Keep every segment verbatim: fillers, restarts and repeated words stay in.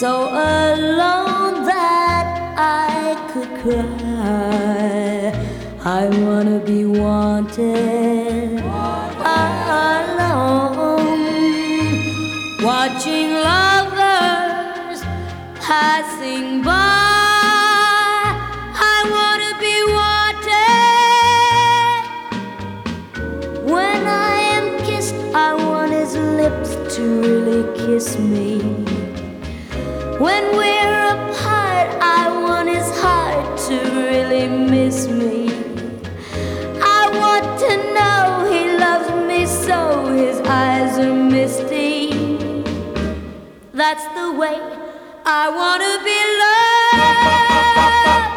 so alone that I could cry. I wanna be wanted alone, watching lovers passing by. I wanna be wanted. When I am kissed, I want his lips to really kiss me. When we're apart, I want his heart to really miss me. I want to know he loves me so his eyes are misty. That's the way I wanna be loved.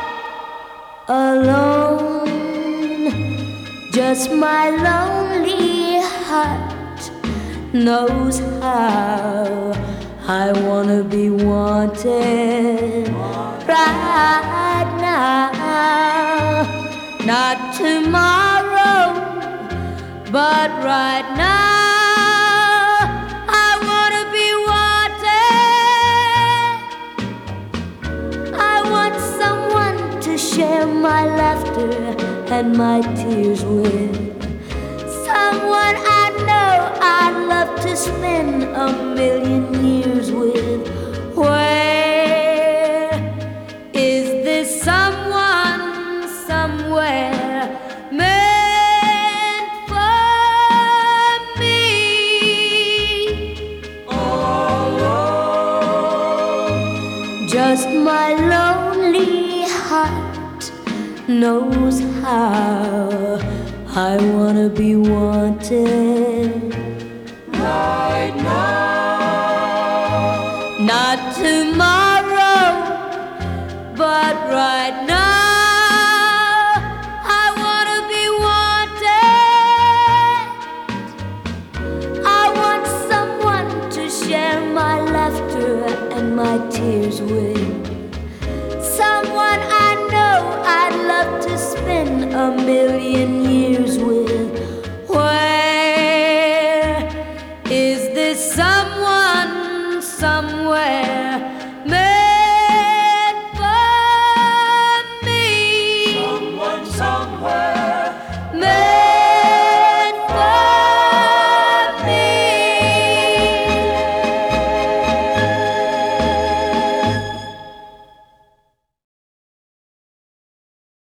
Alone, just my lonely heart knows how. I wanna be wanted right now, not tomorrow, but right now. I wanna be wanted. I want someone to share my laughter and my tears with, someone I know I'd love to spend a million years with. Where is this someone somewhere meant for me? Alone, just my lonely heart knows how. I wanna be wanted right now, not tomorrow, but right now. I wanna be wanted. I want someone to share my laughter and my tears with, someone I know I'd love to spend a million years with. Where is this someone somewhere